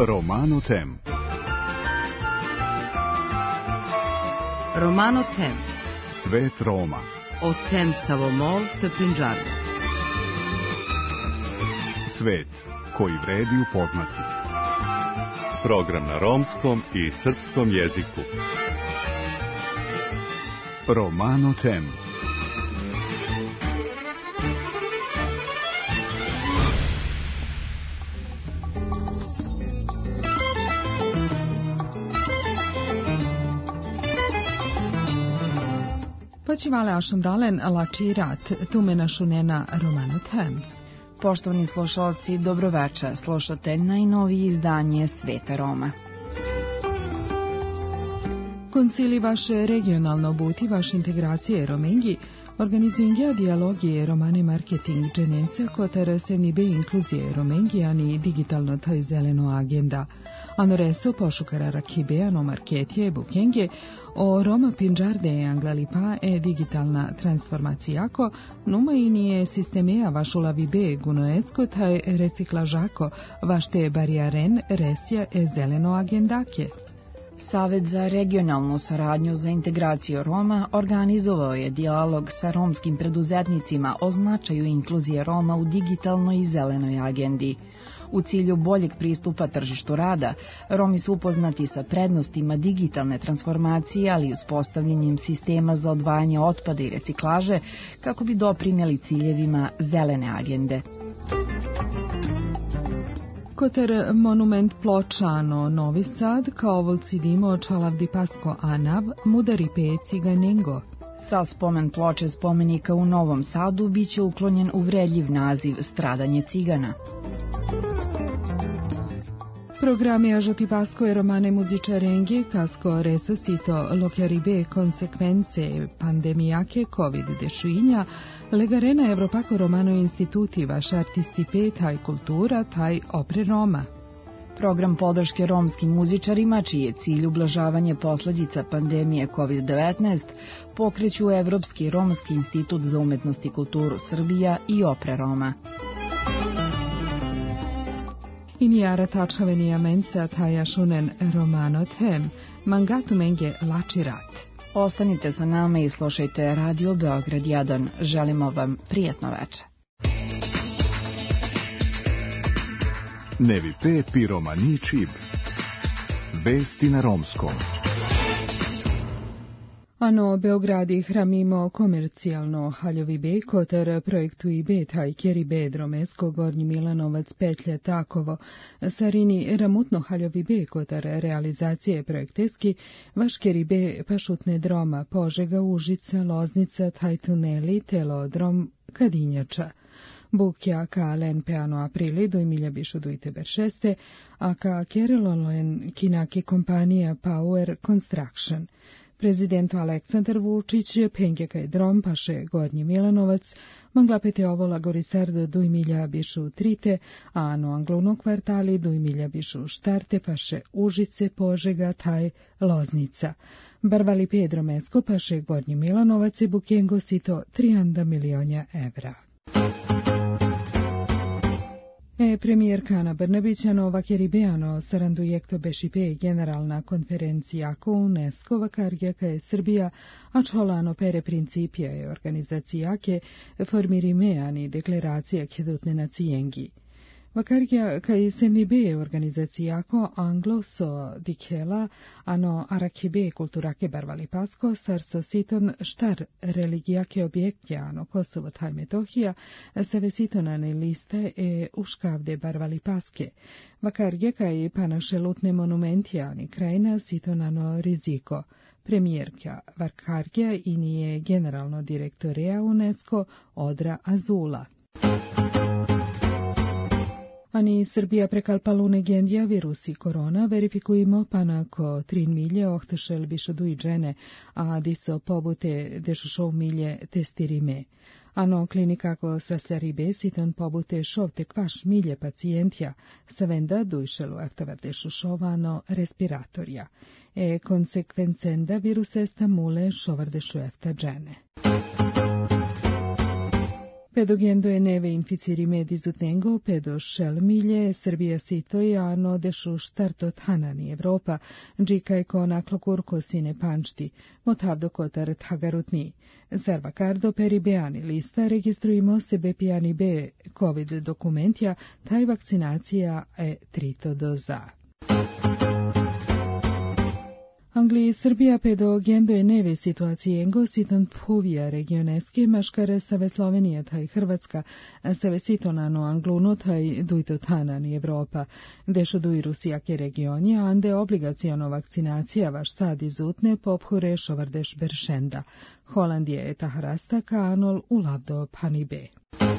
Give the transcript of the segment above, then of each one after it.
Romano Tem. Romano Tem. Svet Roma. O tem Savomol te Pinđarno. Svet koji vredi upoznati. Program na romskom i srpskom jeziku. Romano Tem. Počivale ašandalen lačirat tumena šunena Romano Tem. Poštovani slušalci, dobroveče, slušate najnovije izdanje Sveta Roma. Koncili vaše regionalno buti, vaše integracije Romengi, organizingja dialogije Romane marketing dženeca kotar se nibe inkluzije Romengijani digitalno taj zeleno agenda. Anoreso pošukara rakibeano marketije bukenge o Roma Pinđarde e Anglalipa e digitalna transformacijako, numa i nije sistemea vašula vibe gunoesko taj reciklažako vašte barijaren resja e zeleno agendake. Savet za regionalnu saradnju za integraciju Roma organizovao je dijalog sa romskim preduzetnicima o značaju inkluzije Roma u digitalnoj i zelenoj agendi. U cilju boljeg pristupa tržištu rada, Romi su upoznati sa prednostima digitalne transformacije, ali i uspostavljanjem sistema za odvajanje otpada i reciklaže kako bi doprinijeli ciljevima zelene agende. Kotar monument Pločano, Novi Sad, kao volcidimo Čalavdi Pasko Anav, Mudari Peci Ganengo. Sa spomen ploče spomenika u Novom Sadu biće uklonjen uvredljiv naziv Stradanje cigana. Programi Ažoti Pasko e Romane muzičarengi, kasko resusito lokjaribe konsekvence pandemijake COVID-19, legarena Evropako Romano instituti vaš artisti pe taj kultura, taj opre Roma. Program podrške romskim muzičarima, čiji je cilj ublažavanje posljedica pandemije COVID-19, pokreću Evropski romski institut za umetnost i kulturu Srbija i opre Roma. Inijara tačavenija mensa taja šunen Romano Tem, mangatu menge lačirat. Ostanite sa nama i slušajte Radio Beograd 1. Želimo vam prijatno veče. Nevi pe pi romani čib. Vesti na romskom. Ano, Beogradi hramimo komercijalno haljovi be, kotar projektu i be taj kjeri be Dromesko, Gornji Milanovac, Petlja, Takovo, Sarini ramutno haljovi be, kotar realizacije projekteski, vaš kjeri be pašutne Droma, Požega, Užica, Loznica, taj tuneli, Telodrom, Kadinjača. Bukja ka len peano aprili do milja bišu dujte beršeste, a ka kjerelolen kinaki kompanija Power Construction. Prezident Aleksandar Vučić pengeka je Drom paše Gornji Milanovac, manglapete ovola Gorisardo duj milja bišu trite, a ano anglovno kvartali duj milja bišu štarte paše Užice, Požega, taj Loznica. Barvali Pedro Mesko paše Gornji Milanovac e bukengo sito 300 milionja evra. Premijerka Ana Brnabića Nova Keribeano sarandujekto bešipe generalna konferencija ko UNESCO vakargjaka je Srbija, a čolano pere principija je organizacijake formirimeani deklaracija kedutne nacijengi. Vakargja kaj semnibe organizacijako Anglo so dikela ano arakibe kulturake barvali pasko sarso siton štar religijake objektja ano Kosovo taj Metohija save sitonane liste e uškavde barvali paske. Vakargja kaj panaše lutne monumentja ani krajina sitonano riziko. Premijerka Vakargja i nije generalno direktorea UNESCO Odra Azula. Ani Srbija prekalpalune gendja virusi korona verifikujemo panako 3 milje ohtešel biše duiđene, a diso pobute dešušov milje testirime. Ano klinikako saslaribe siton pobute šovte kvaš milje pacijentja, savenda dujšelu eftavar dešušovano respiratorja. E konsekvencenda virusesta mule šovar dešu efta džene. Pedogendo e neve inficirime disutengo, pedo scelmilje, Srbija sitoi, ano dešu štartot hanani Evropa, džika naklo kurko sine pančti, motavdo kotar thagarutni. Serva kardo peribeani lista registrujemo sebe pijani be COVID dokumentja, taj vakcinacija e trito doza. Angliji Srbija pedogendo je neve situacijengo siton puvija regioneske maškare save Slovenija taj Hrvatska, save sitonano angluno taj dujto tanani Evropa, dešo duj Rusijake regionja, ande obligacijono vakcinacija vaš sad izutne pophure šovardeš beršenda. Holandije je taharasta kanol u lavdo panibe.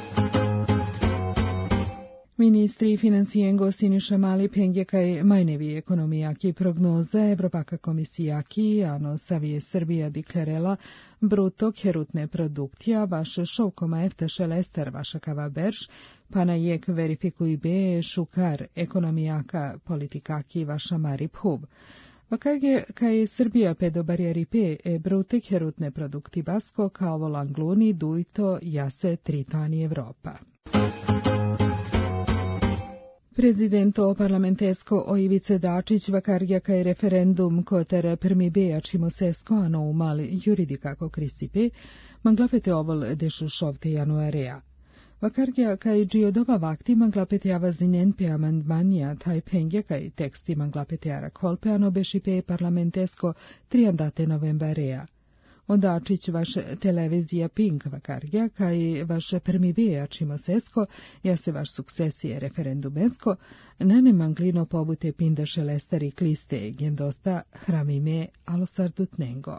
Ministri finansijengo Siniša Mali pengekaj majnevi ekonomijaki prognoza Evropaka komisijaki, ano savije Srbija deklarela bruto kerutne produktija vaše šovkoma efteše lester vašakava berš, pa na jek verifikuj be šukar ekonomijaka politikaki vaša mari phub. Vakage kaj Srbija pedobarjeri pe brute kerutne produkti basko kao volangluni dujto jase tritani Evropa. Prezidento parlamentesko o Ivice Dačić vakarja kaj referendum koter permibeja čimo sesko ano umal juridikako krisipe, manglapete ovol dešu šovte januarea. Vakarja kaj džiodova vakti manglapete avazinen pe amandmanja taj pengja kaj teksti manglapete arakolpe ano bešipe parlamentesko 3 novembarea. Dačić vaš televizija Pink vakarja, kaj vaš permibeja čimo sesko, ja se vaš sukcesije referendumesko, nane manglino pobute pindaše lestari kliste gendosta hramime alosardutnengo.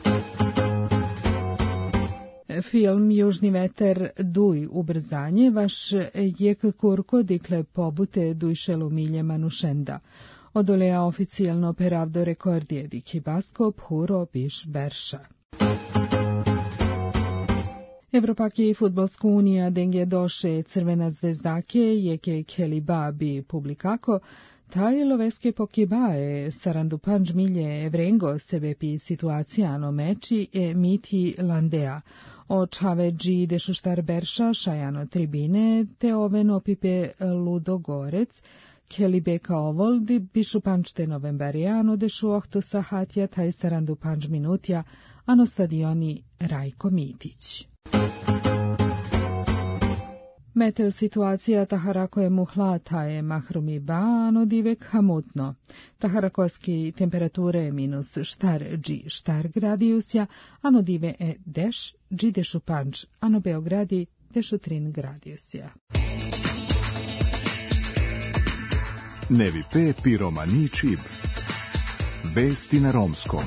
Film Južni veter duj ubrzanje, vaš jek kurko dikle pobute dujšelu milje manušenda. Odolea oficijalno peravdo rekordije diki basko phuro biš berša. Evropaki futbolsku unija denge doše Crvena zvezdake jeke keliba bi publikako, taj loveske pokibae sarandu panđ milje evrengo sebe pi situacijano meči e miti landea, o čave dži dešuštar berša šajano tribine te oveno pipe ludogorec, kelibe kao voldi bišu pančte novembarijano dešu ohto sahatja taj sarandu panđ minutja, ano stadioni Rajko Mitić. Meteo situacija taharako je muhlata je mahrumi ba, ano divek hamutno. Taharakoski temperature minus štar dži štar gradijusja, ano dive e deš dži dešu panč, ano Beogradi dešu trin gradijusja. Nevi pe piromani čib. Vesti na romskom.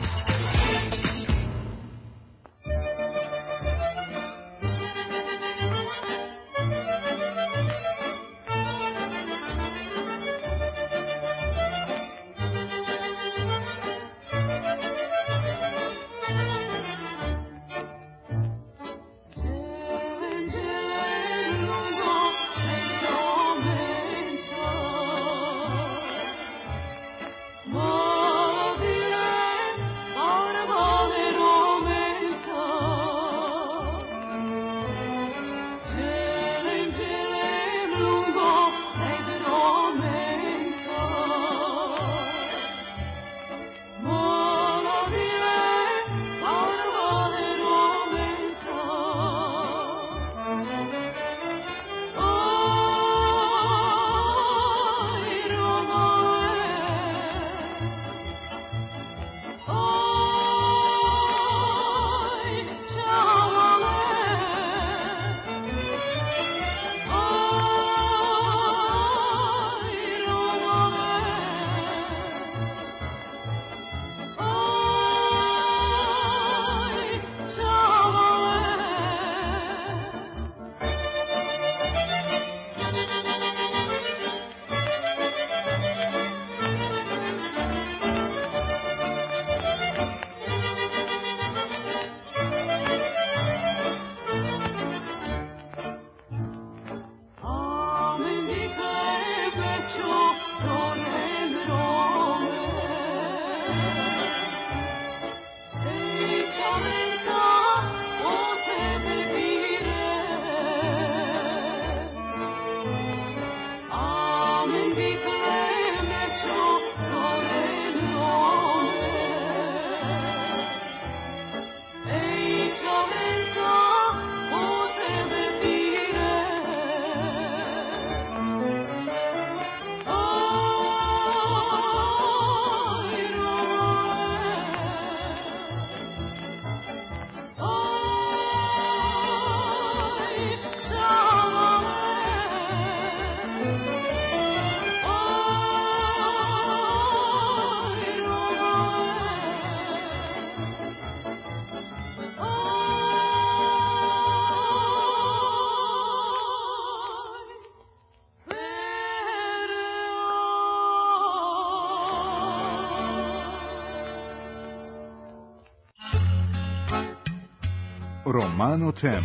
Romano Tem.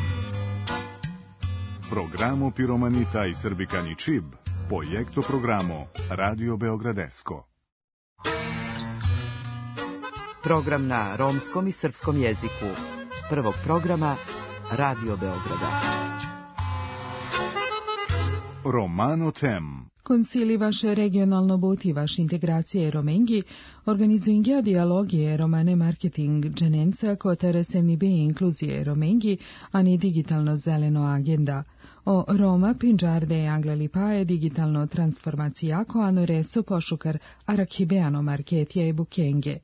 Programo Piromanita i Srbikani Čib. Projekto programo Radio Beogradesko. Program na romskom i srpskom jeziku. Prvog programa Radio Beograda. Romano Tem. Consili vaše regionalno buti vaš integracije romengi, organizuingia dialogije romane marketing dženenca kotere semnibe inkluzije romengi, ani digitalno zeleno agenda. O Roma pinđarde anglalipae digitalno transformacijako anoreso pošukar arakhibeano marketije i bukenge.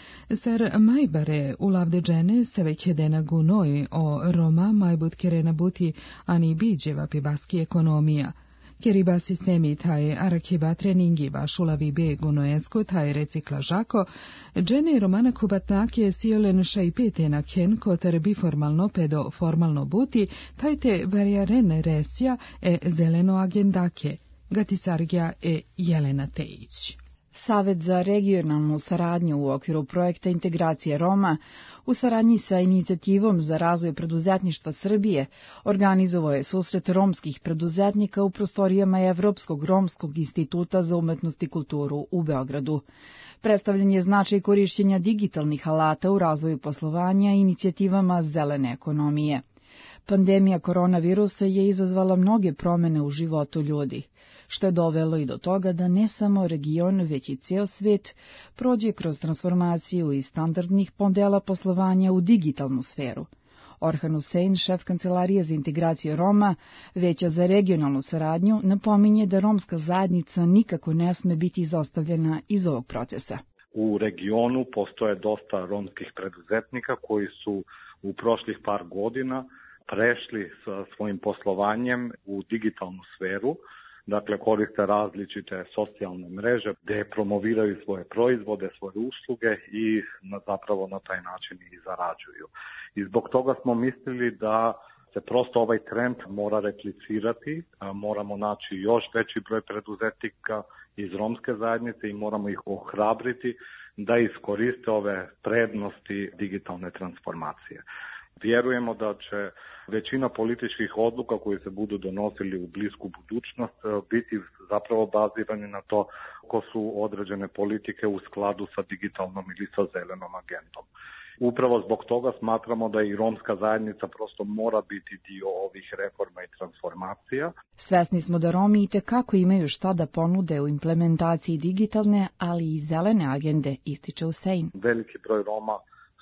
Sar majbare ulavde džene sevekjedena gunoj o Roma majbutkere buti ani biđeva pibaski ekonomija. Keriba sistemi taj arakiba treningi vašulavi be gunoesko taj reciklažako, džene romana kubatnake siolen šajpete na ken kotar biformalno pedo formalno buti, taj te variarene resja e zeleno agendake, Gatisargija e Jelena Tejić. Savet za regionalnu saradnju u okviru projekta integracije Roma u saradnji sa inicijativom za razvoj preduzetništva Srbije organizovao je susret romskih preduzetnika u prostorijama Evropskog romskog instituta za umetnost i kulturu u Beogradu. Predstavljen je značaj korišćenja digitalnih alata u razvoju poslovanja i inicijativama zelene ekonomije. Pandemija koronavirusa je izazvala mnoge promene u životu ljudi, što je dovelo i do toga da ne samo region, već i ceo svet prođe kroz transformaciju iz standardnih modela poslovanja u digitalnu sferu. Orhan Husein, šef Kancelarije za integraciju Roma, Veća za regionalnu saradnju, napominje da romska zajednica nikako ne sme biti izostavljena iz ovog procesa. U regionu postoje dosta romskih preduzetnika koji su u prošlih par godina prešli sa svojim poslovanjem u digitalnu sferu, dakle koriste različite socijalne mreže gde promoviraju svoje proizvode, svoje usluge i zapravo na taj način i zarađuju. I zbog toga smo mislili da se prosto ovaj trend mora replicirati, moramo naći još veći broj preduzetnika iz romske zajednice i moramo ih ohrabriti da iskoriste ove prednosti digitalne transformacije. Vjerujemo da će većina političkih odluka koje se budu donosili u blisku budućnost biti zapravo bazirane na to ko su određene politike u skladu sa digitalnom ili sa zelenom agendom. Upravo zbog toga smatramo da i romska zajednica prosto mora biti dio ovih reforma i transformacija. Svesni smo da Romi itekako imaju šta da ponude u implementaciji digitalne, ali i zelene agende, ističe Husein. Veliki broj Roma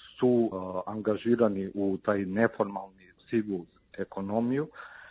su angažirani u taj neformalni sivu ekonomiju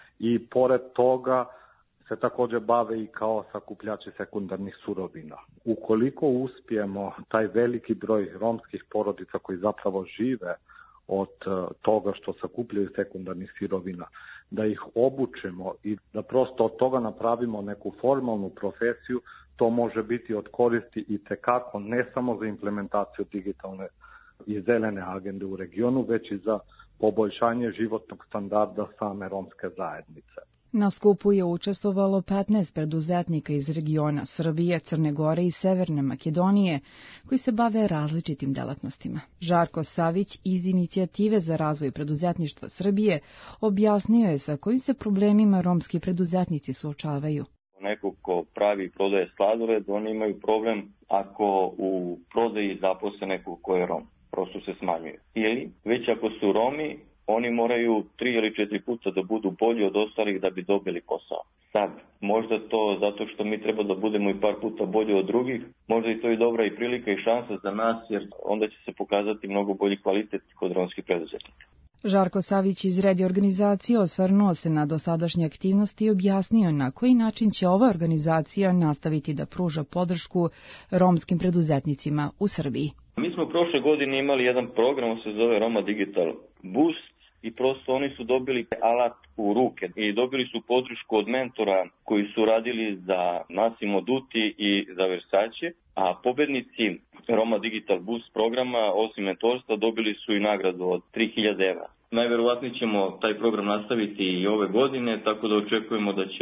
i pored toga se također bave i kao sakupljači sekundarnih surovina. Ukoliko uspijemo taj veliki broj romskih porodica koji zapravo žive od toga što sakupljaju sekundarnih sirovina, da ih obučemo i da prosto od toga napravimo neku formalnu profesiju, to može biti od koristi i tekako ne samo za implementaciju digitalne i zelene agende u regionu, već i za poboljšanje životnog standarda same romske zajednice. Na skupu je učestvovalo 15 preduzetnika iz regiona Srbije, Crne Gore i Severne Makedonije, koji se bave različitim delatnostima. Žarko Savić iz Inicijative za razvoj preduzetništva Srbije objasnio je sa kojim se problemima romski preduzetnici suočavaju. Neko ko pravi i prodaje sladoled, oni imaju problem ako u prodaji zaposle nekog ko je Rom. Prosto se smanjuje. Ili, već ako su Romi, oni moraju 3 ili 4 puta da budu bolji od ostalih da bi dobili posao. Sad, možda to zato što mi treba da budemo i par puta bolji od drugih, možda i to je dobra i prilika i šansa za nas, jer onda će se pokazati mnogo bolji kvalitet kod romskih preduzetnika. Žarko Savić iz Redi organizacije osvrnuo se na dosadašnje aktivnosti i objasnio na koji način će ova organizacija nastaviti da pruža podršku romskim preduzetnicima u Srbiji. Mi smo prošle godine imali jedan program, on se zove Roma Digital Boost i prosto oni su dobili alat u ruke i dobili su podršku od mentora koji su radili za Massimo Dutti i za Versace, a pobednici Roma Digital Boost programa, osim mentorstva, dobili su i nagradu od 3000 evra. Najverovatnije ćemo taj program nastaviti i ove godine, tako da očekujemo da će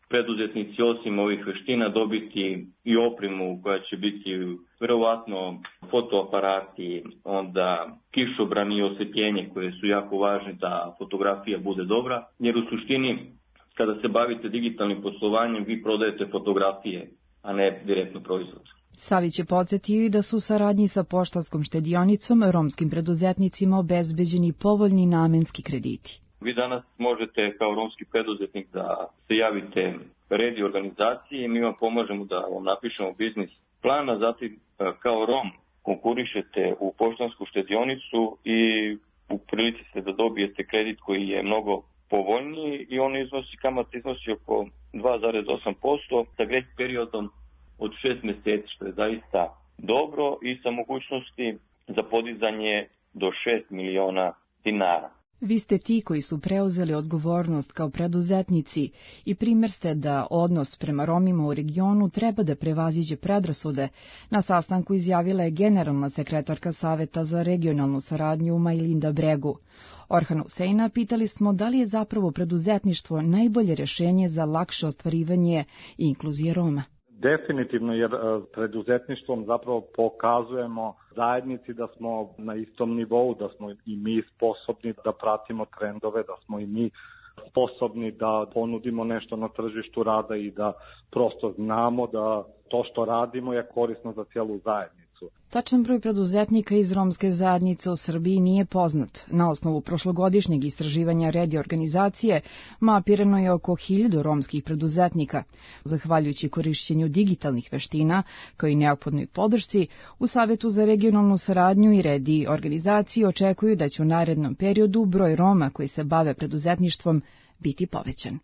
preduzetnici osim ovih veština dobiti i opremu koja će biti verovatno fotoaparati, onda kišobrani i osvetljenje koje su jako važne da fotografija bude dobra, jer u suštini kada se bavite digitalnim poslovanjem vi prodajete fotografije, a ne direktno proizvod. Savić je podsjetio i da su u saradnji sa Poštanskom štedionicom romskim preduzetnicima obezbeđeni povoljni namenski krediti. Vi danas možete kao romski preduzetnik da se javite redi organizaciji i mi vam pomažemo da vam napišemo biznis plan, a zatim kao Rom konkurišete u Poštansku štedionicu i u prilici ste da dobijete kredit koji je mnogo povoljniji i on kamata iznosi oko 2,8% sa grejs periodom od 6 meseci, što je zaista dobro i sa mogućnosti za podizanje do 6 miliona dinara. Vi ste ti koji su preuzeli odgovornost kao preduzetnici i primjer ste da odnos prema Romima u regionu treba da prevaziđe predrasude. Na sastanku izjavila je generalna sekretarka Saveta za regionalnu saradnju Majlinda Bregu. Orhan Huseina pitali smo da li je zapravo preduzetništvo najbolje rješenje za lakše ostvarivanje i inkluzije Roma. Definitivno, jer preduzetništvom zapravo pokazujemo zajednici da smo na istom nivou, da smo i mi sposobni da pratimo trendove, da smo i mi sposobni da ponudimo nešto na tržištu rada i da prosto znamo da to što radimo je korisno za cijelu zajednicu. Tačan broj preduzetnika iz romske zajednice u Srbiji nije poznat. Na osnovu prošlogodišnjeg istraživanja Redi organizacije mapirano je oko 1000 romskih preduzetnika. Zahvaljujući korišćenju digitalnih veština, kao i neophodnoj podršci, u Savetu za regionalnu saradnju i Redi organizaciji očekuju da će u narednom periodu broj Roma koji se bave preduzetništvom biti povećan.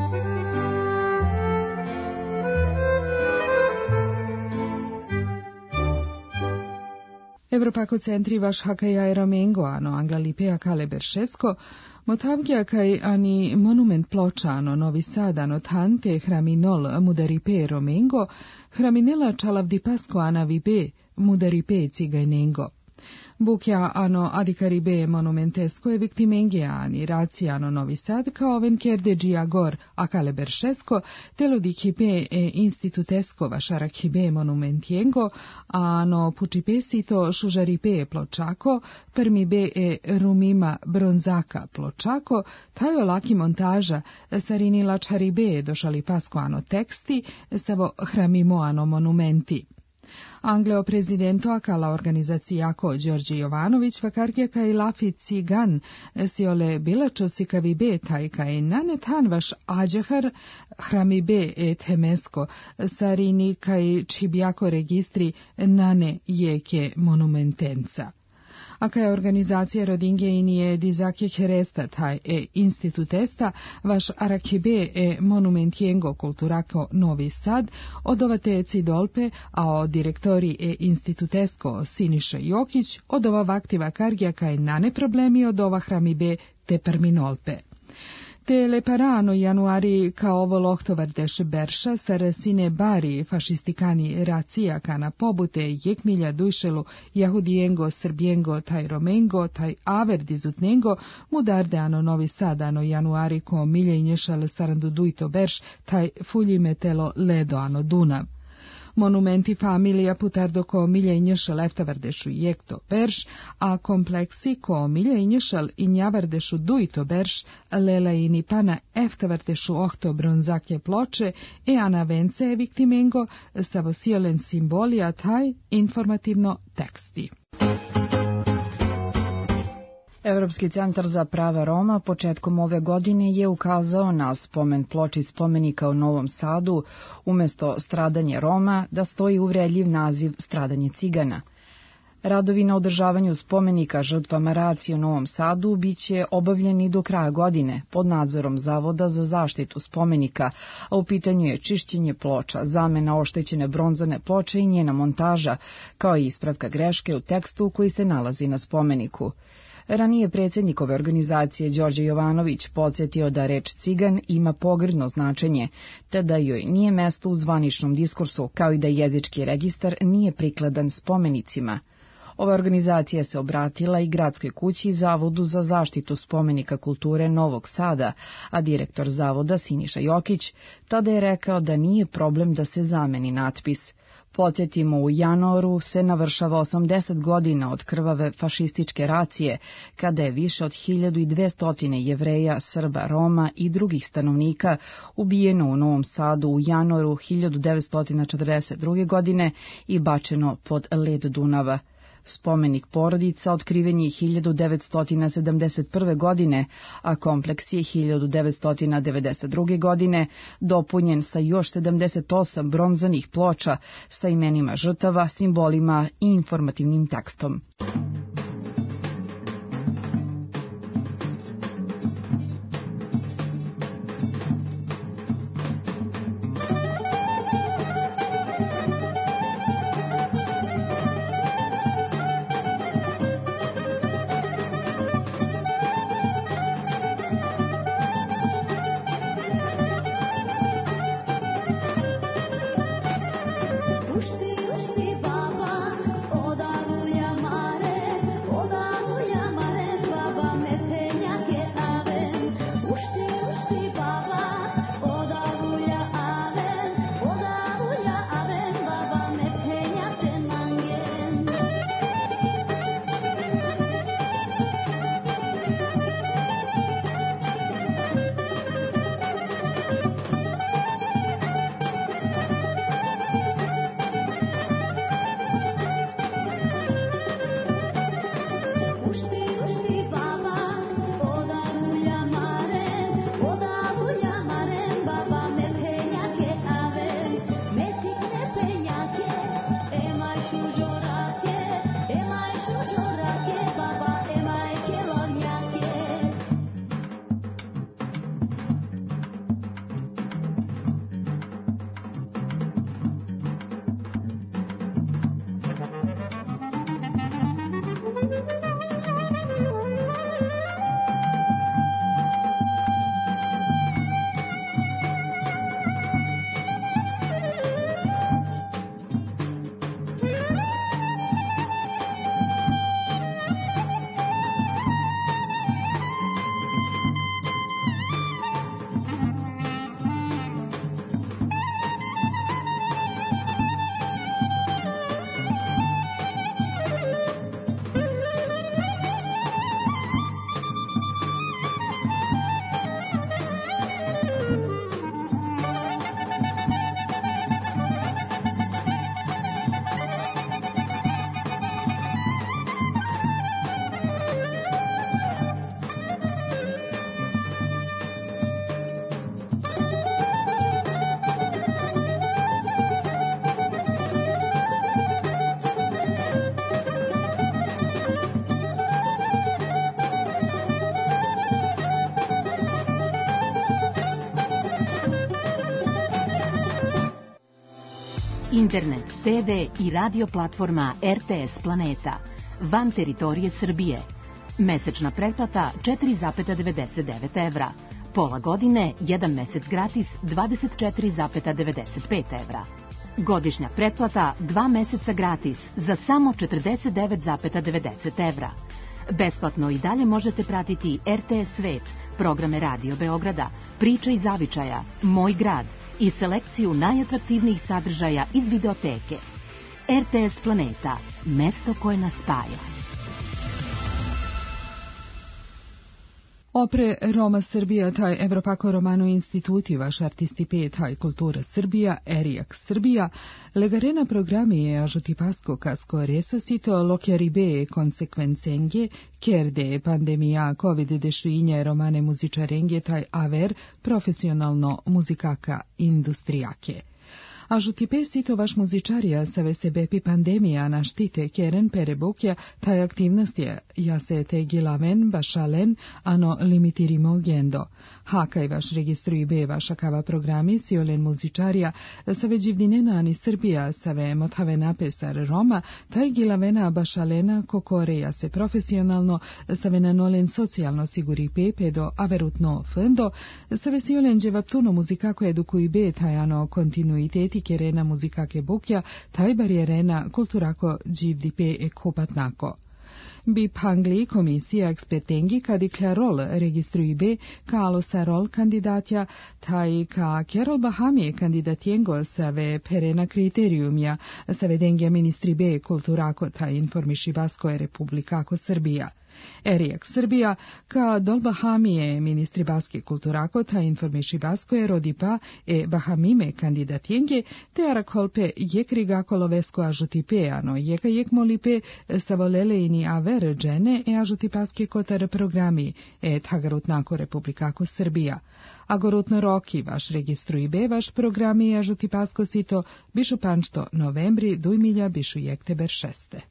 Evropako centri vaš hakaja Romengo, ano Anglipea Kale Beršesko, Motavgija kaj ani monument pločano Novi Sad, ano Tante, Hraminol, Mudaripe Romengo, Hraminela Čalavdipasko, ana Vibe, Mudaripe Cigajnengo. Bukja ano Adikaribe monumentesko je viktimenge ani racijano Novi Sad kao venkerde Gor a Kale Beršesko, telo dikibe e institutesko vašarakibe monumentiengo, ano pučipesito šužaribe pločako, permibe e rumima bronzaka pločako, tajo laki montaža sarinila čaribe došali pasko ano teksti, savo hramimo ano monumenti. Angleo prezidento akala organizacijako Đorđe Jovanović vakarkja kaj lafi cigan siole bilačo cikavi be taj kaj nanetan vaš ađahar hrami be et hemesko sarini kaj čibjako registri nane jeke monumentenca. A kaj organizacija rodinge inije dizake heresta taj institutesta vaš arakibe monumentiengo kulturako Novi Sad odovate cidolpe, a o direktori institutesko Siniša Jokić odova vaktiva kargija kaj nane problemi odova hramibe te perminolpe. Te leparano januari kao ovo lohtovardeš berša sar sine bari fašistikani racija kana pobute jekmilja dujšelu jahudijengo srbjengo taj romengo taj aver dizutnengo mudarde ano Novi Sad ano januari ko milje nješal sarandu dujto berš taj fuljimetelo ledo ano Dunav. Monumenti familija putardo ko milje nješal eftavardešu jekto berš, a kompleksi ko milje nješal i njavardešu dujto berš, lela i nipana eftavardešu ohto bronzake ploče, ana vence viktimengo, savosiolen simbolija taj informativno teksti. Evropski centar za prava Roma početkom ove godine je ukazao na spomen ploči spomenika u Novom Sadu, umjesto stradanje Roma, da stoji uvredljiv naziv stradanje Cigana. Radovi na održavanju spomenika žrtvama racije u Novom Sadu biće obavljeni do kraja godine pod nadzorom Zavoda za zaštitu spomenika, a u pitanju je čišćenje ploča, zamena oštećene bronzane ploče i njena montaža, kao i ispravka greške u tekstu koji se nalazi na spomeniku. Ranije predsjednik ove organizacije Đorđe Jovanović podsjetio da reč cigan ima pogrdno značenje, te da joj nije mesto u zvaničnom diskursu, kao i da jezički registar nije prikladan spomenicima. Ova organizacija se obratila i Gradskoj kući i Zavodu za zaštitu spomenika kulture Novog Sada, a direktor zavoda Siniša Jokić tada je rekao da nije problem da se zameni natpis. Podsjetimo, u januaru se navršava 80 godina od krvave fašističke racije, kada je više od 1200 Jevreja, Srba, Roma i drugih stanovnika ubijeno u Novom Sadu u januaru 1942. godine i bačeno pod led Dunava. Spomenik porodica otkriven je 1971. godine, a kompleks je 1992. godine dopunjen sa još 78 bronzanih ploča sa imenima žrtava, simbolima i informativnim tekstom. Internet, TV i radio platforma RTS Planeta. Van teritorije Srbije. Mesečna pretplata 4,99 evra. Pola godine, 1 mesec gratis 24,95 evra. Godišnja pretplata 2 meseca gratis za samo 49,90 evra. Besplatno i dalje možete pratiti RTS Svet, programe Radio Beograda, Priče iz zavičaja, Moj grad i selekciju najatraktivnijih sadržaja iz videoteke. RTS Planeta, mesto koje nas spaja. Opre Roma Srbija, taj Evropako Romano instituti, vaš artisti taj kultura Srbija, Erijak Srbija, legarena programi je ažuti pasko kasko resasito, lokjaribe konsekvencenge, kerde pandemija COVID-19 romane muzičarenge, taj aver profesionalno muzikaka industrijake. A žutipe sito vaš muzičarija sa VSBP pandemija na štite keren perebokja, taj aktivnost je ja se te gilaven bašalen ano limitirimo gendo. Hakaj vaš registruj be vaša kava programi siolen muzičarija sa veđivdinena ani Srbija sa ve mothave napesar Roma, taj gilavena bašalena kokoreja se profesionalno sa ve nanolen socijalno siguri pepe do averutno fendo, sa ve siolen dževaptuno muzikako edukuj be taj ano kontinuiteti che rena musica che bucchia, tai bari rena culturaco givdipe e copatnaco. Bi pangli komisija ekspertengi ka deklarol registruibe ka alosarol kandidatja taj ka Kerol Bahamije kandidatiengo save perena kriteriumja savedengja ministribe kulturako ta informišivasko je Republikako Srbija. Erijak Srbija, ka dol Bahamije ministri baske kulturako ta informišivasko je rodipa e Bahamime kandidatienge te arakolpe jek rigakolovesko ažutipeano, jeka jek molipe savoleleini aver džene e ažutipaske kotar programi e tagarutnako Republikako Srbija. Agorutno roki vaš registruibe vaš programi e ažutipasko sito bišu panšto novembri dujmilja bišu jekteber 6.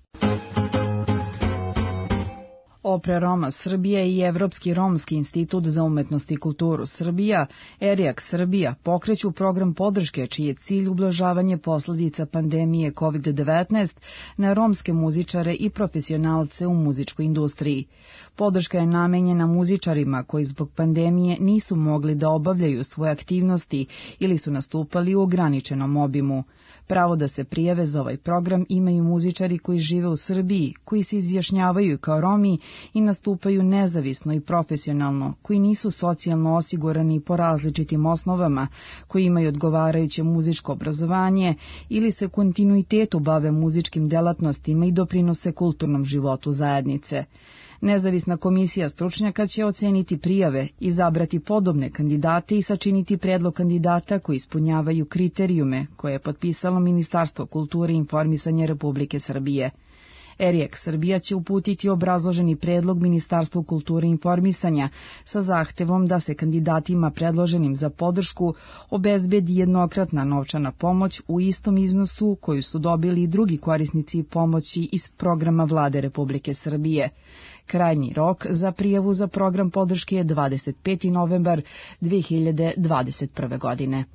Opre Roma Srbije i Evropski romski institut za umetnost i kulturu Srbija, Erijak Srbija, pokreću program podrške čiji je cilj ublažavanje posledica pandemije COVID-19 na romske muzičare i profesionalce u muzičkoj industriji. Podrška je namenjena muzičarima koji zbog pandemije nisu mogli da obavljaju svoje aktivnosti ili su nastupali u ograničenom obimu. Pravo da se prijave za ovaj program imaju muzičari koji žive u Srbiji, koji se izjašnjavaju kao Romi i nastupaju nezavisno i profesionalno, koji nisu socijalno osigurani po različitim osnovama, koji imaju odgovarajuće muzičko obrazovanje ili se kontinuitetu bave muzičkim delatnostima i doprinose kulturnom životu zajednice. Nezavisna komisija stručnjaka će oceniti prijave, izabrati podobne kandidate i sačiniti predlog kandidata koji ispunjavaju kriterijume koje je potpisalo Ministarstvo kulture i informisanja Republike Srbije. Erijak Srbija će uputiti obrazloženi predlog Ministarstvu kulture i informisanja sa zahtevom da se kandidatima predloženim za podršku obezbedi jednokratna novčana pomoć u istom iznosu koju su dobili i drugi korisnici pomoći iz programa Vlade Republike Srbije. Krajnji rok za prijavu za program podrške je 25. novembar 2021. godine.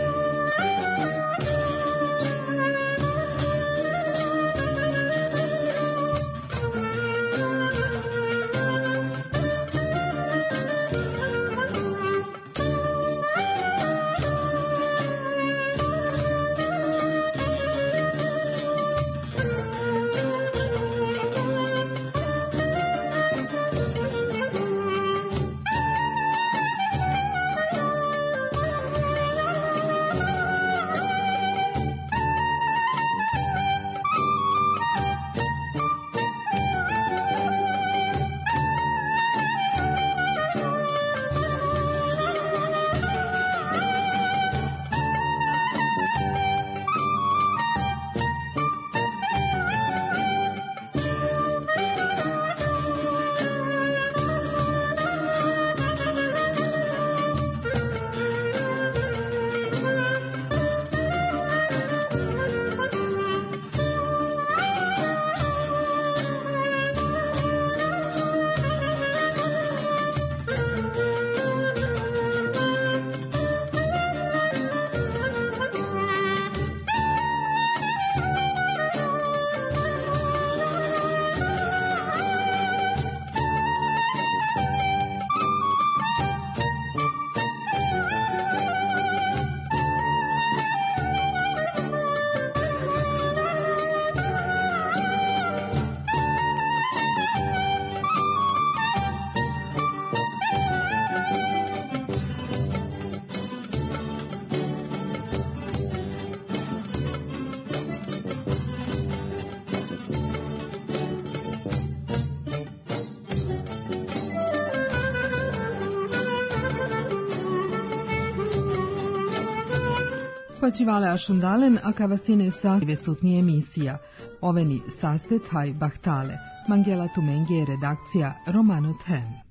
Počivale ašundalen, a kavasine sasve sutnije emisija. Oveni saste taj bahtale. Mangela Tumenge je redakcija Romano Tem.